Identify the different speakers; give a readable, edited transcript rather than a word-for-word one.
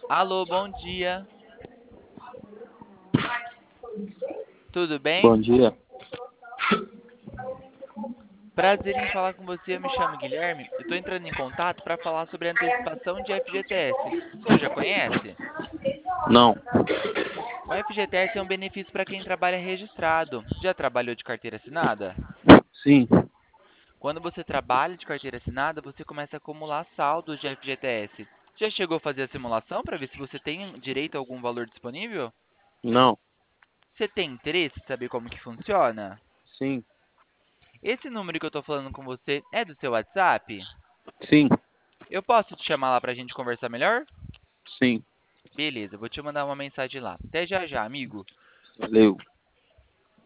Speaker 1: Alô, bom dia. Tudo bem?
Speaker 2: Bom dia.
Speaker 1: Prazer em falar com você. Eu me chamo Guilherme. Eu estou entrando em contato para falar sobre a antecipação de FGTS. O senhor já conhece?
Speaker 2: Não,
Speaker 1: O FGTS é um benefício para quem trabalha registrado. Já trabalhou de carteira assinada?
Speaker 2: sim,
Speaker 1: Quando você trabalha de carteira assinada, você começa a acumular saldos de FGTS. Já chegou a fazer a simulação para ver se você tem direito a algum valor disponível?
Speaker 2: não,
Speaker 1: Você tem interesse em saber como que funciona?
Speaker 2: sim,
Speaker 1: Esse número que eu estou falando com você é do seu WhatsApp?
Speaker 2: sim,
Speaker 1: Eu posso te chamar lá para a gente conversar melhor?
Speaker 2: sim.
Speaker 1: Beleza, vou te mandar uma mensagem lá. Até já já, amigo.
Speaker 2: Valeu.